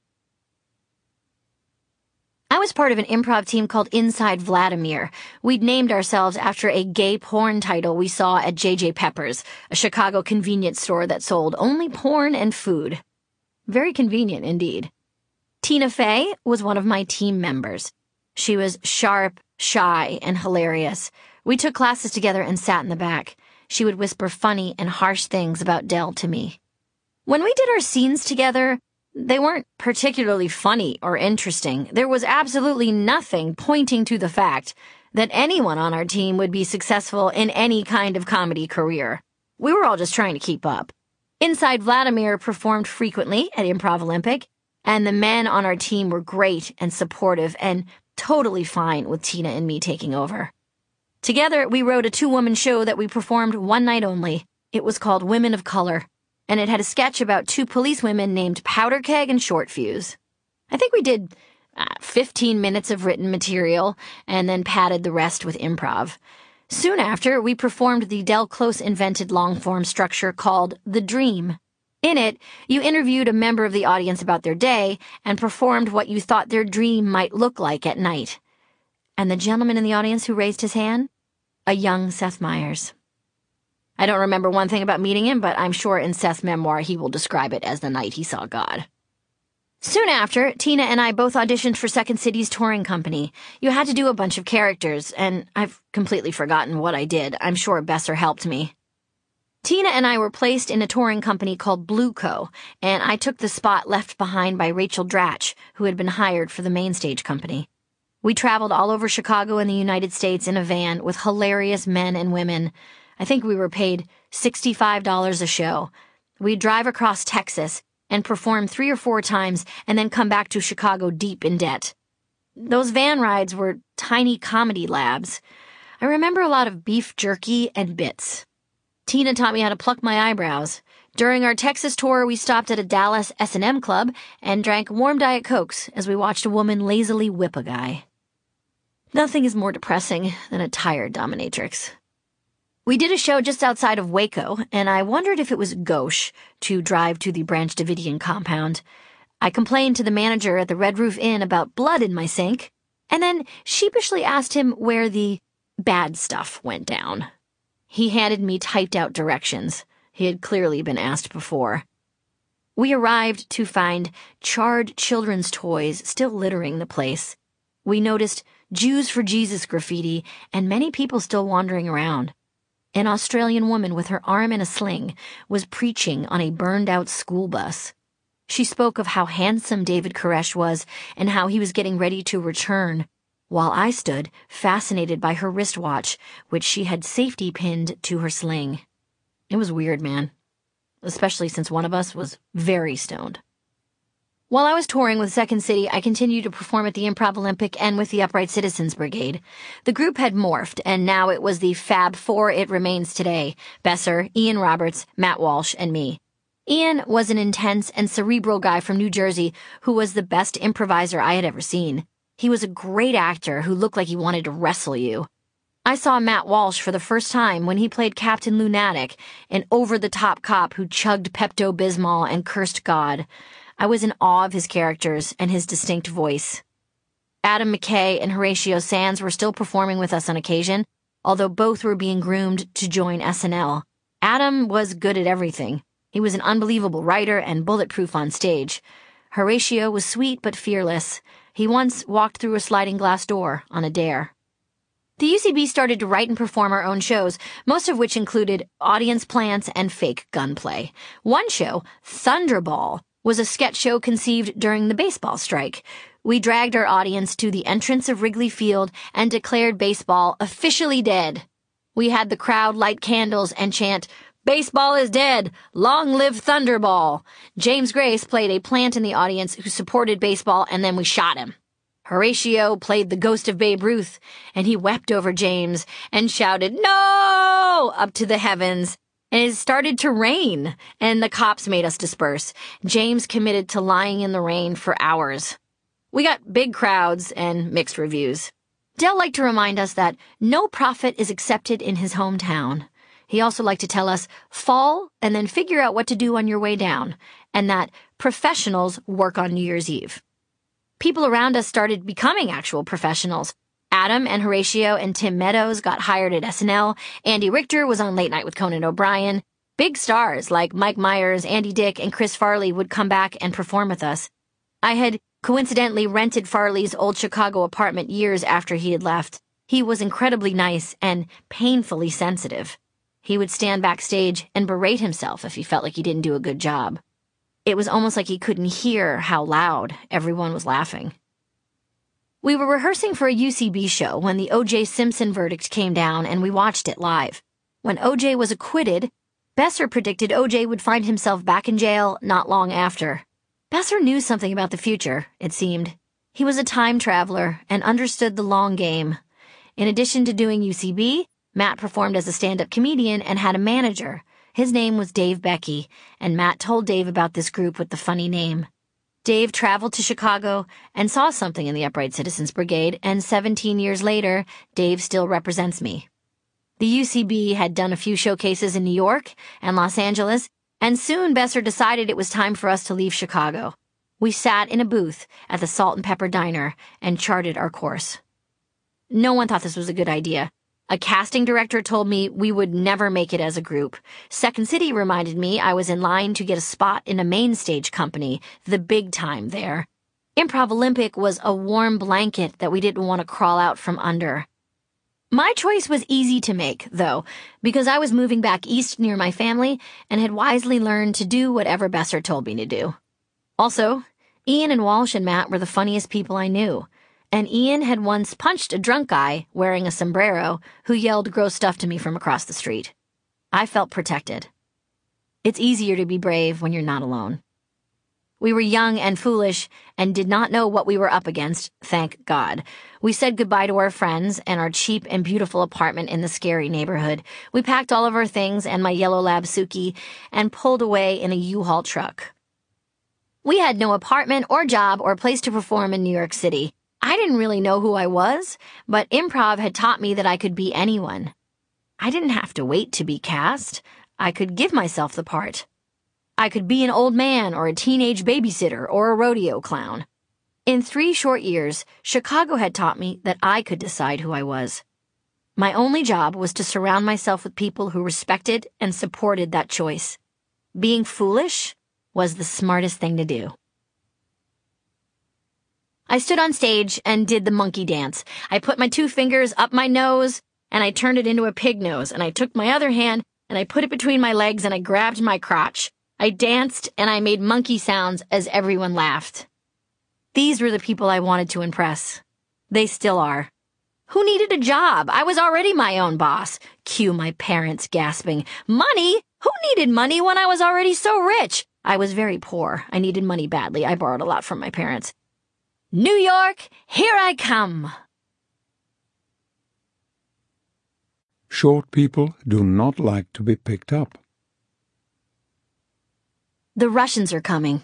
I was part of an improv team called Inside Vladimir. We'd named ourselves after a gay porn title we saw at J J Pepper's, a Chicago convenience store that sold only porn and food. Very convenient indeed. Tina Fey was one of my team members. She was sharp, shy, and hilarious. We took classes together and sat in the back. She would whisper funny and harsh things about Del to me. When we did our scenes together, they weren't particularly funny or interesting. There was absolutely nothing pointing to the fact that anyone on our team would be successful in any kind of comedy career. We were all just trying to keep up. Inside Vladimir performed frequently at Improv Olympic, and the men on our team were great and supportive and totally fine with Tina and me taking over. Together, we wrote a two-woman show that we performed one night only. It was called Women of Color, and it had a sketch about two police women named Powder Keg and Short Fuse. I think we did uh, fifteen minutes of written material and then padded the rest with improv. Soon after, we performed the Del Close invented long-form structure called The Dream. In it, you interviewed a member of the audience about their day and performed what you thought their dream might look like at night. And the gentleman in the audience who raised his hand? A young Seth Meyers. I don't remember one thing about meeting him, but I'm sure in Seth's memoir he will describe it as the night he saw God. Soon after, Tina and I both auditioned for Second City's touring company. You had to do a bunch of characters, and I've completely forgotten what I did. I'm sure Besser helped me. Tina and I were placed in a touring company called Blue Co., and I took the spot left behind by Rachel Dratch, who had been hired for the main stage company. We traveled all over Chicago and the United States in a van with hilarious men and women. I think we were paid sixty-five dollars a show. We'd drive across Texas and perform three or four times and then come back to Chicago deep in debt. Those van rides were tiny comedy labs. I remember a lot of beef jerky and bits. Tina taught me how to pluck my eyebrows. During our Texas tour, we stopped at a Dallas S and M club and drank warm Diet Cokes as we watched a woman lazily whip a guy. Nothing is more depressing than a tired dominatrix. We did a show just outside of Waco, and I wondered if it was gauche to drive to the Branch Davidian compound. I complained to the manager at the Red Roof Inn about blood in my sink, and then sheepishly asked him where the bad stuff went down. He handed me typed-out directions. He had clearly been asked before. We arrived to find charred children's toys still littering the place. We noticed Jews for Jesus graffiti and many people still wandering around. An Australian woman with her arm in a sling was preaching on a burned-out school bus. She spoke of how handsome David Koresh was and how he was getting ready to return, while I stood fascinated by her wristwatch, which she had safety pinned to her sling. It was weird, man, especially since one of us was very stoned. While I was touring with Second City, I continued to perform at the Improv Olympic and with the Upright Citizens Brigade. The group had morphed, and now it was the Fab Four it remains today: Besser, Ian Roberts, Matt Walsh, and me. Ian was an intense and cerebral guy from New Jersey who was the best improviser I had ever seen. He was a great actor who looked like he wanted to wrestle you. I saw Matt Walsh for the first time when he played Captain Lunatic, an over-the-top cop who chugged Pepto-Bismol and cursed God. I was in awe of his characters and his distinct voice. Adam McKay and Horatio Sands were still performing with us on occasion, although both were being groomed to join S N L. Adam was good at everything. He was an unbelievable writer and bulletproof on stage. Horatio was sweet but fearless. He once walked through a sliding glass door on a dare. The U C B started to write and perform our own shows, most of which included audience plants and fake gunplay. One show, Thunderball, was a sketch show conceived during the baseball strike. We dragged our audience to the entrance of Wrigley Field and declared baseball officially dead. We had the crowd light candles and chant, "Baseball is dead! Long live Thunderball!" James Grace played a plant in the audience who supported baseball, and then we shot him. Horatio played the ghost of Babe Ruth, and he wept over James and shouted, "No!" up to the heavens. And it started to rain, and the cops made us disperse. James committed to lying in the rain for hours. We got big crowds and mixed reviews. Del liked to remind us that no prophet is accepted in his hometown. He also liked to tell us, fall and then figure out what to do on your way down, and that professionals work on New Year's Eve. People around us started becoming actual professionals. Adam and Horatio and Tim Meadows got hired at S N L. Andy Richter was on Late Night with Conan O'Brien. Big stars like Mike Myers, Andy Dick, and Chris Farley would come back and perform with us. I had coincidentally rented Farley's old Chicago apartment years after he had left. He was incredibly nice and painfully sensitive. He would stand backstage and berate himself if he felt like he didn't do a good job. It was almost like he couldn't hear how loud everyone was laughing. We were rehearsing for a U C B show when the O J Simpson verdict came down and we watched it live. When O J was acquitted, Besser predicted O J would find himself back in jail not long after. Besser knew something about the future, it seemed. He was a time traveler and understood the long game. In addition to doing U C B, Matt performed as a stand-up comedian and had a manager. His name was Dave Becky, and Matt told Dave about this group with the funny name. Dave traveled to Chicago and saw something in the Upright Citizens Brigade, and seventeen years later, Dave still represents me. The U C B had done a few showcases in New York and Los Angeles, and soon Besser decided it was time for us to leave Chicago. We sat in a booth at the Salt and Pepper Diner and charted our course. No one thought this was a good idea. A casting director told me we would never make it as a group. Second City reminded me I was in line to get a spot in a main stage company, the big time there. Improv Olympic was a warm blanket that we didn't want to crawl out from under. My choice was easy to make, though, because I was moving back east near my family and had wisely learned to do whatever Besser told me to do. Also, Ian and Walsh and Matt were the funniest people I knew. And Ian had once punched a drunk guy wearing a sombrero who yelled gross stuff to me from across the street. I felt protected. It's easier to be brave when you're not alone. We were young and foolish and did not know what we were up against, thank God. We said goodbye to our friends and our cheap and beautiful apartment in the scary neighborhood. We packed all of our things and my yellow lab Suki and pulled away in a U-Haul truck. We had no apartment or job or place to perform in New York City. I didn't really know who I was, but improv had taught me that I could be anyone. I didn't have to wait to be cast. I could give myself the part. I could be an old man or a teenage babysitter or a rodeo clown. In three short years, Chicago had taught me that I could decide who I was. My only job was to surround myself with people who respected and supported that choice. Being foolish was the smartest thing to do. I stood on stage and did the monkey dance. I put my two fingers up my nose, and I turned it into a pig nose, and I took my other hand, and I put it between my legs, and I grabbed my crotch. I danced, and I made monkey sounds as everyone laughed. These were the people I wanted to impress. They still are. Who needed a job? I was already my own boss. Cue my parents gasping, "Money? Who needed money when I was already so rich? I was very poor. I needed money badly. I borrowed a lot from my parents. New York, here I come. Short people do not like to be picked up. The Russians are coming.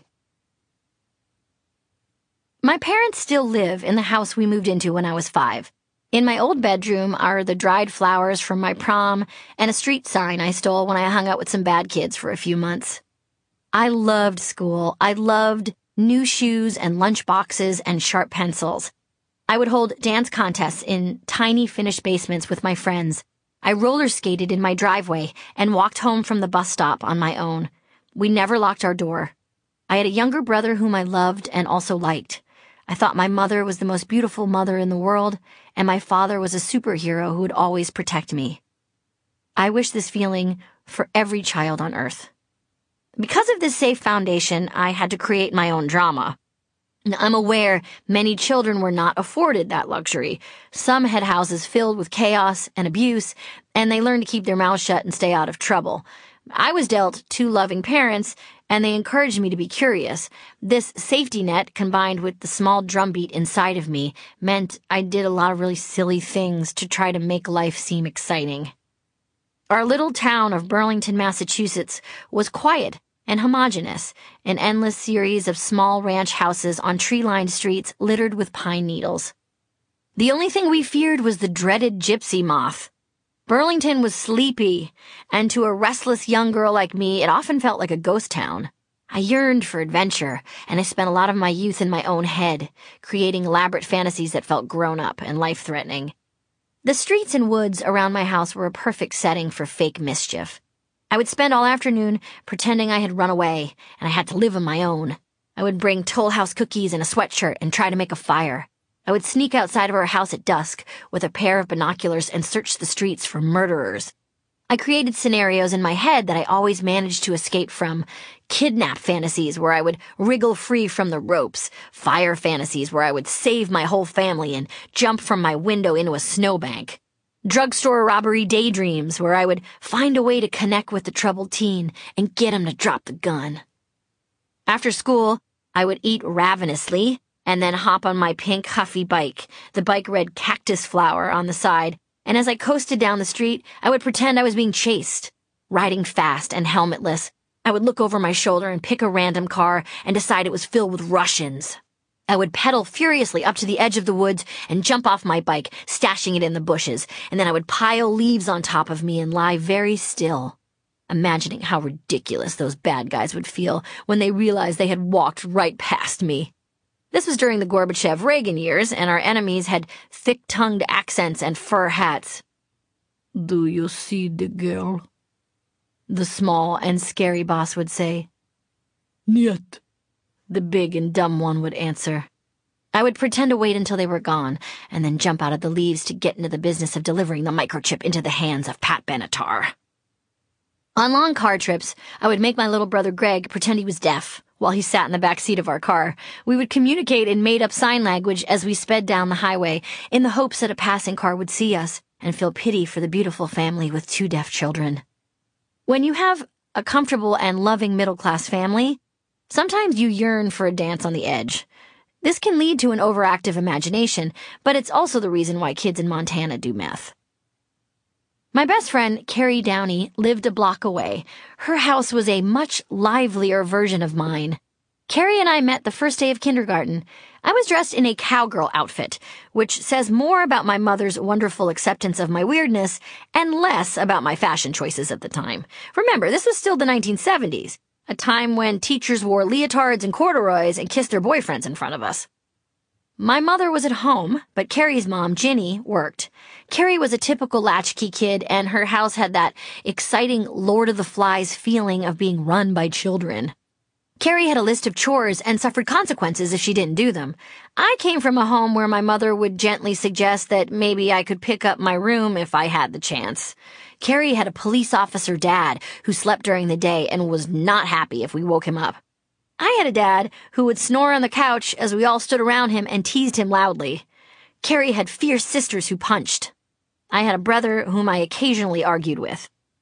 My parents still live in the house we moved into when I was five. In my old bedroom are the dried flowers from my prom and a street sign I stole when I hung out with some bad kids for a few months. I loved school. I loved new shoes and lunch boxes and sharp pencils. I would hold dance contests in tiny finished basements with my friends. I roller skated in my driveway and walked home from the bus stop on my own. We never locked our door. I had a younger brother whom I loved and also liked. I thought my mother was the most beautiful mother in the world, and my father was a superhero who would always protect me. I wish this feeling for every child on earth. Because of this safe foundation, I had to create my own drama. I'm aware many children were not afforded that luxury. Some had houses filled with chaos and abuse, and they learned to keep their mouths shut and stay out of trouble. I was dealt two loving parents, and they encouraged me to be curious. This safety net, combined with the small drumbeat inside of me, meant I did a lot of really silly things to try to make life seem exciting. Our little town of Burlington, Massachusetts, was quiet and homogeneous, an endless series of small ranch houses on tree-lined streets littered with pine needles. The only thing we feared was the dreaded gypsy moth. Burlington was sleepy, and to a restless young girl like me, it often felt like a ghost town. I yearned for adventure, and I spent a lot of my youth in my own head, creating elaborate fantasies that felt grown-up and life-threatening. The streets and woods around my house were a perfect setting for fake mischief. I would spend all afternoon pretending I had run away, and I had to live on my own. I would bring Toll House cookies and a sweatshirt and try to make a fire. I would sneak outside of our house at dusk with a pair of binoculars and search the streets for murderers. I created scenarios in my head that I always managed to escape from. Kidnap fantasies where I would wriggle free from the ropes. Fire fantasies where I would save my whole family and jump from my window into a snowbank. Drugstore robbery daydreams where I would find a way to connect with the troubled teen and get him to drop the gun. After school, I would eat ravenously and then hop on my pink Huffy bike. The bike read Cactus Flower on the side, and as I coasted down the street, I would pretend I was being chased. Riding fast and helmetless, I would look over my shoulder and pick a random car and decide it was filled with Russians. I would pedal furiously up to the edge of the woods and jump off my bike, stashing it in the bushes, and then I would pile leaves on top of me and lie very still, imagining how ridiculous those bad guys would feel when they realized they had walked right past me. This was during the Gorbachev-Reagan years, and our enemies had thick-tongued accents and fur hats. "Do you see the girl?" the small and scary boss would say. "Niet," the big and dumb one would answer. I would pretend to wait until they were gone, and then jump out of the leaves to get into the business of delivering the microchip into the hands of Pat Benatar. On long car trips, I would make my little brother Greg pretend he was deaf. While he sat in the back seat of our car, we would communicate in made-up sign language as we sped down the highway, in the hopes that a passing car would see us and feel pity for the beautiful family with two deaf children. When you have a comfortable and loving middle-class family, sometimes you yearn for a dance on the edge. This can lead to an overactive imagination, but it's also the reason why kids in Montana do meth. My best friend, Carrie Downey, lived a block away. Her house was a much livelier version of mine. Carrie and I met the first day of kindergarten. I was dressed in a cowgirl outfit, which says more about my mother's wonderful acceptance of my weirdness and less about my fashion choices at the time. Remember, this was still the nineteen seventies, a time when teachers wore leotards and corduroys and kissed their boyfriends in front of us. My mother was at home, but Carrie's mom, Ginny, worked. Carrie was a typical latchkey kid, and her house had that exciting Lord of the Flies feeling of being run by children. Carrie had a list of chores and suffered consequences if she didn't do them. I came from a home where my mother would gently suggest that maybe I could pick up my room if I had the chance. Carrie had a police officer dad who slept during the day and was not happy if we woke him up. I had a dad who would snore on the couch as we all stood around him and teased him loudly. Carrie had fierce sisters who punched. I had a brother whom I occasionally argued with.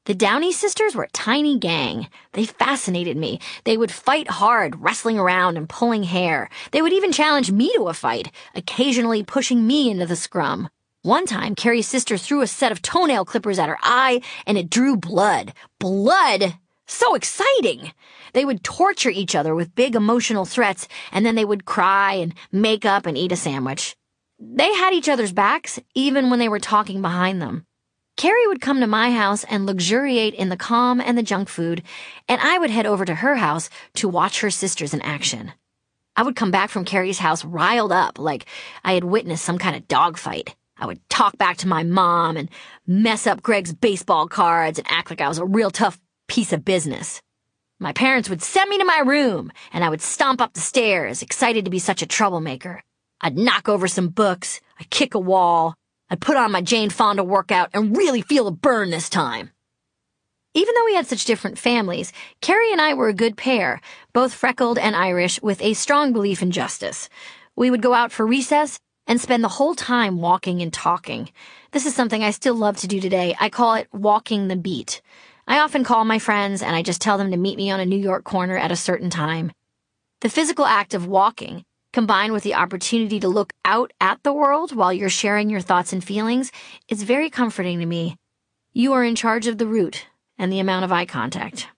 The Downey sisters were a tiny gang. They fascinated me. They would fight hard, wrestling around and pulling hair. They would even challenge me to a fight, occasionally pushing me into the scrum. One time, Carrie's sister threw a set of toenail clippers at her eye, and it drew blood. Blood! So exciting! They would torture each other with big emotional threats, and then they would cry and make up and eat a sandwich. They had each other's backs, even when they were talking behind them. Carrie would come to my house and luxuriate in the calm and the junk food, and I would head over to her house to watch her sisters in action. I would come back from Carrie's house riled up, like I had witnessed some kind of dogfight. I would talk back to my mom and mess up Greg's baseball cards and act like I was a real tough piece of business. My parents would send me to my room, and I would stomp up the stairs, excited to be such a troublemaker. I'd knock over some books, I'd kick a wall, I'd put on my Jane Fonda workout and really feel a burn this time. Even though we had such different families, Carrie and I were a good pair, both freckled and Irish, with a strong belief in justice. We would go out for recess and spend the whole time walking and talking. This is something I still love to do today. I call it walking the beat. I often call my friends and I just tell them to meet me on a New York corner at a certain time. The physical act of walking, combined with the opportunity to look out at the world while you're sharing your thoughts and feelings, is very comforting to me. You are in charge of the route and the amount of eye contact.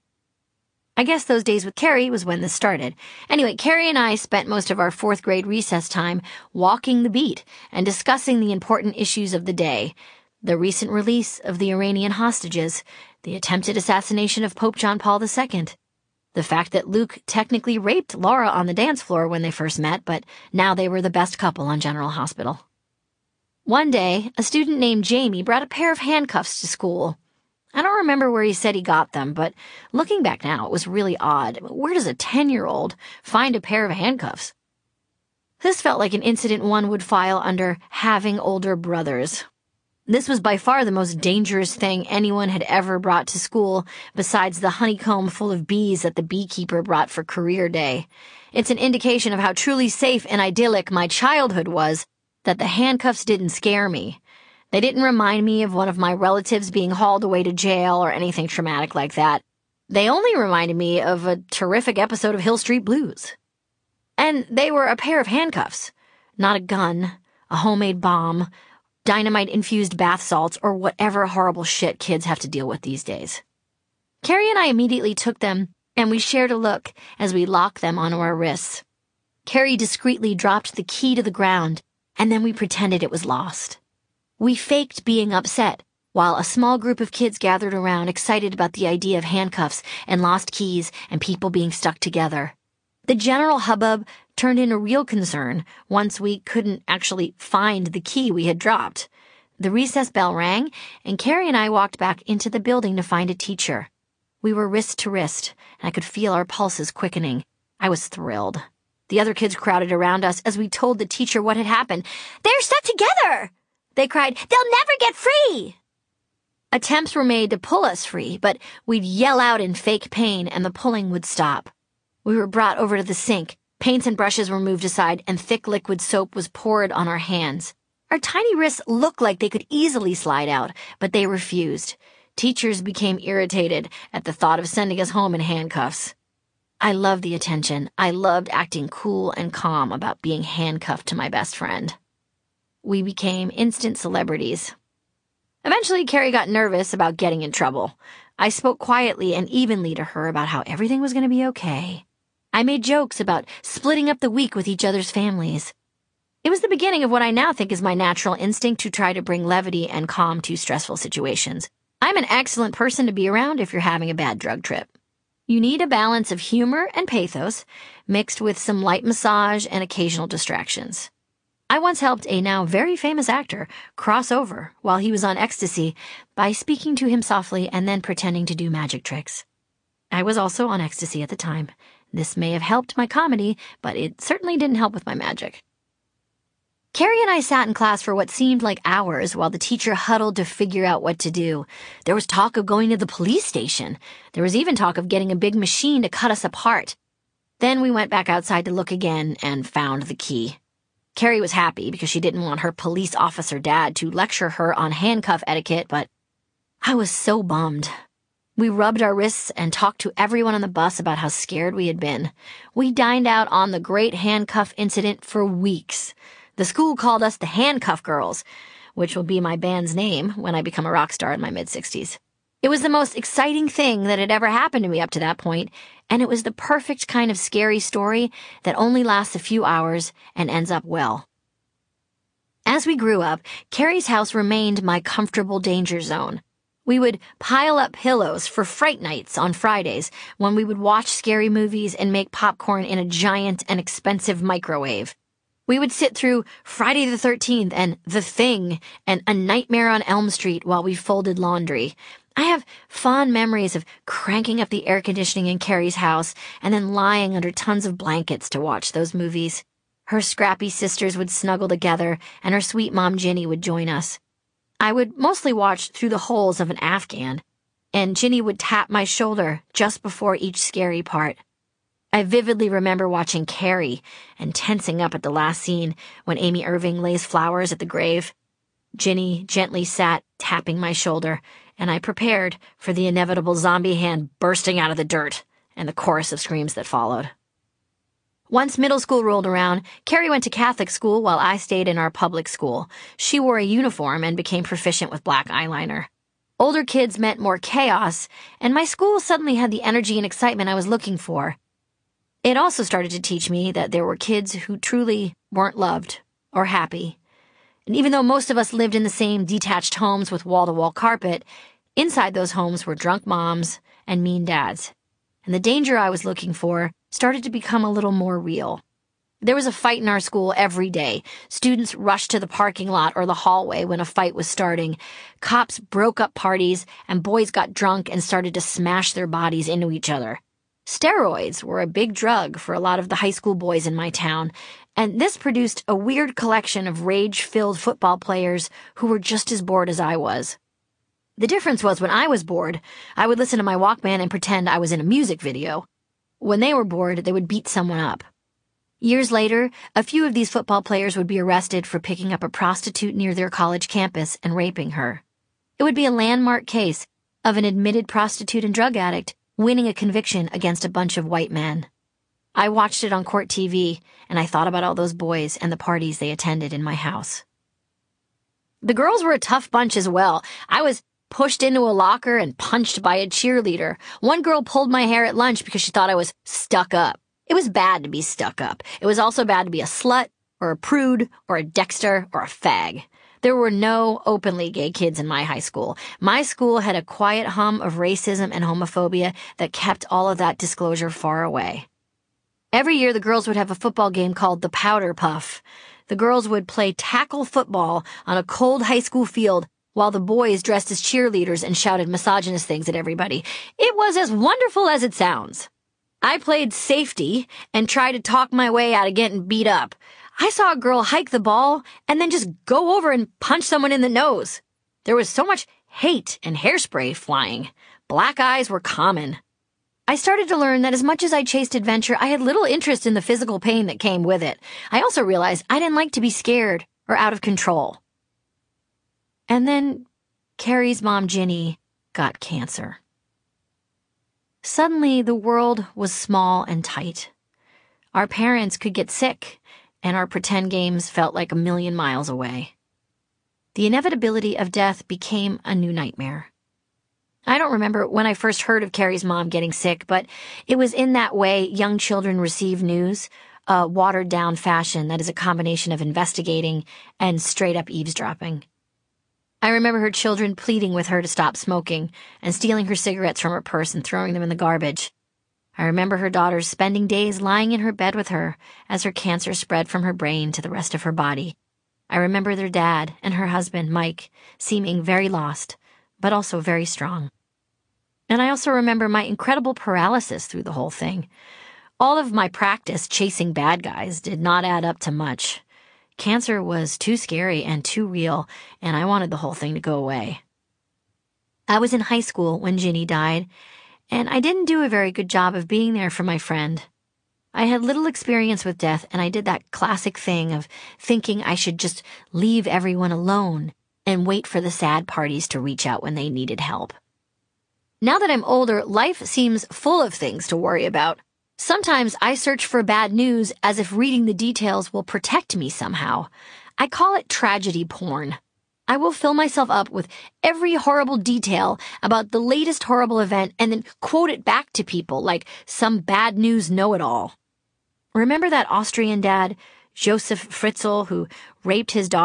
I guess those days with Carrie was when this started. Anyway, Carrie and I spent most of our fourth grade recess time walking the beat and discussing the important issues of the day. The recent release of the Iranian hostages, the attempted assassination of Pope John Paul the Second, the fact that Luke technically raped Laura on the dance floor when they first met, but now they were the best couple on General Hospital. One day, a student named Jamie brought a pair of handcuffs to school. I don't remember where he said he got them, but looking back now, it was really odd. Where does a ten-year-old find a pair of handcuffs? This felt like an incident one would file under having older brothers. This was by far the most dangerous thing anyone had ever brought to school, besides the honeycomb full of bees that the beekeeper brought for career day. It's an indication of how truly safe and idyllic my childhood was that the handcuffs didn't scare me. They didn't remind me of one of my relatives being hauled away to jail or anything traumatic like that. They only reminded me of a terrific episode of Hill Street Blues. And they were a pair of handcuffs, not a gun, a homemade bomb, dynamite-infused bath salts, or whatever horrible shit kids have to deal with these days. Carrie and I immediately took them, and we shared a look as we locked them onto our wrists. Carrie discreetly dropped the key to the ground, and then we pretended it was lost. We faked being upset, while a small group of kids gathered around excited about the idea of handcuffs and lost keys and people being stuck together. The general hubbub turned into real concern once we couldn't actually find the key we had dropped. The recess bell rang, and Carrie and I walked back into the building to find a teacher. We were wrist to wrist, and I could feel our pulses quickening. I was thrilled. The other kids crowded around us as we told the teacher what had happened. "They're stuck together!" They cried. "They'll never get free!" Attempts were made to pull us free, but we'd yell out in fake pain and the pulling would stop. We were brought over to the sink. Paints and brushes were moved aside, and thick liquid soap was poured on our hands. Our tiny wrists looked like they could easily slide out, but they refused. Teachers became irritated at the thought of sending us home in handcuffs. I loved the attention. I loved acting cool and calm about being handcuffed to my best friend. We became instant celebrities. Eventually, Carrie got nervous about getting in trouble. I spoke quietly and evenly to her about how everything was going to be okay. I made jokes about splitting up the week with each other's families. It was the beginning of what I now think is my natural instinct to try to bring levity and calm to stressful situations. I'm an excellent person to be around if you're having a bad drug trip. You need a balance of humor and pathos, mixed with some light massage and occasional distractions. I once helped a now very famous actor cross over while he was on ecstasy by speaking to him softly and then pretending to do magic tricks. I was also on ecstasy at the time. This may have helped my comedy, but it certainly didn't help with my magic. Carrie and I sat in class for what seemed like hours while the teacher huddled to figure out what to do. There was talk of going to the police station. There was even talk of getting a big machine to cut us apart. Then we went back outside to look again and found the key. Carrie was happy because she didn't want her police officer dad to lecture her on handcuff etiquette, but I was so bummed. We rubbed our wrists and talked to everyone on the bus about how scared we had been. We dined out on the Great Handcuff Incident for weeks. The school called us the Handcuff Girls, which will be my band's name when I become a rock star in my mid-sixties. It was the most exciting thing that had ever happened to me up to that point, and it was the perfect kind of scary story that only lasts a few hours and ends up well. As we grew up, Carrie's house remained my comfortable danger zone. We would pile up pillows for fright nights on Fridays when we would watch scary movies and make popcorn in a giant and expensive microwave. We would sit through Friday the thirteenth and The Thing and A Nightmare on Elm Street while we folded laundry. I have fond memories of cranking up the air conditioning in Carrie's house and then lying under tons of blankets to watch those movies. Her scrappy sisters would snuggle together, and her sweet mom Ginny would join us. I would mostly watch through the holes of an Afghan, and Ginny would tap my shoulder just before each scary part. I vividly remember watching Carrie and tensing up at the last scene when Amy Irving lays flowers at the grave. Ginny gently sat, tapping my shoulder, and I prepared for the inevitable zombie hand bursting out of the dirt and the chorus of screams that followed. Once middle school rolled around, Carrie went to Catholic school while I stayed in our public school. She wore a uniform and became proficient with black eyeliner. Older kids meant more chaos, and my school suddenly had the energy and excitement I was looking for. It also started to teach me that there were kids who truly weren't loved or happy. And even though most of us lived in the same detached homes with wall-to-wall carpet, inside those homes were drunk moms and mean dads. And the danger I was looking for started to become a little more real. There was a fight in our school every day. Students rushed to the parking lot or the hallway when a fight was starting. Cops broke up parties, and boys got drunk and started to smash their bodies into each other. Steroids were a big drug for a lot of the high school boys in my town, and this produced a weird collection of rage-filled football players who were just as bored as I was. The difference was when I was bored, I would listen to my Walkman and pretend I was in a music video. When they were bored, they would beat someone up. Years later, a few of these football players would be arrested for picking up a prostitute near their college campus and raping her. It would be a landmark case of an admitted prostitute and drug addict winning a conviction against a bunch of white men. I watched it on court T V, and I thought about all those boys and the parties they attended in my house. The girls were a tough bunch as well. I was pushed into a locker and punched by a cheerleader. One girl pulled my hair at lunch because she thought I was stuck up. It was bad to be stuck up. It was also bad to be a slut, or a prude, or a Dexter, or a fag. There were no openly gay kids in my high school. My school had a quiet hum of racism and homophobia that kept all of that disclosure far away. Every year, the girls would have a football game called the Powder Puff. The girls would play tackle football on a cold high school field while the boys dressed as cheerleaders and shouted misogynist things at everybody. It was as wonderful as it sounds. I played safety and tried to talk my way out of getting beat up. I saw a girl hike the ball and then just go over and punch someone in the nose. There was so much hate and hairspray flying. Black eyes were common. I started to learn that as much as I chased adventure, I had little interest in the physical pain that came with it. I also realized I didn't like to be scared or out of control. And then Carrie's mom, Ginny, got cancer. Suddenly, the world was small and tight. Our parents could get sick, and our pretend games felt like a million miles away. The inevitability of death became a new nightmare. I don't remember when I first heard of Carrie's mom getting sick, but it was in that way young children receive news, a watered-down fashion that is a combination of investigating and straight-up eavesdropping. I remember her children pleading with her to stop smoking and stealing her cigarettes from her purse and throwing them in the garbage. I remember her daughters spending days lying in her bed with her as her cancer spread from her brain to the rest of her body. I remember their dad and her husband, Mike, seeming very lost, but also very strong. And I also remember my incredible paralysis through the whole thing. All of my practice chasing bad guys did not add up to much. Cancer was too scary and too real, and I wanted the whole thing to go away. I was in high school when Ginny died, and I didn't do a very good job of being there for my friend. I had little experience with death, and I did that classic thing of thinking I should just leave everyone alone and wait for the sad parties to reach out when they needed help. Now that I'm older, life seems full of things to worry about. Sometimes I search for bad news as if reading the details will protect me somehow. I call it tragedy porn. I will fill myself up with every horrible detail about the latest horrible event and then quote it back to people like some bad news know-it-all. Remember that Austrian dad, Joseph Fritzl, who raped his daughter?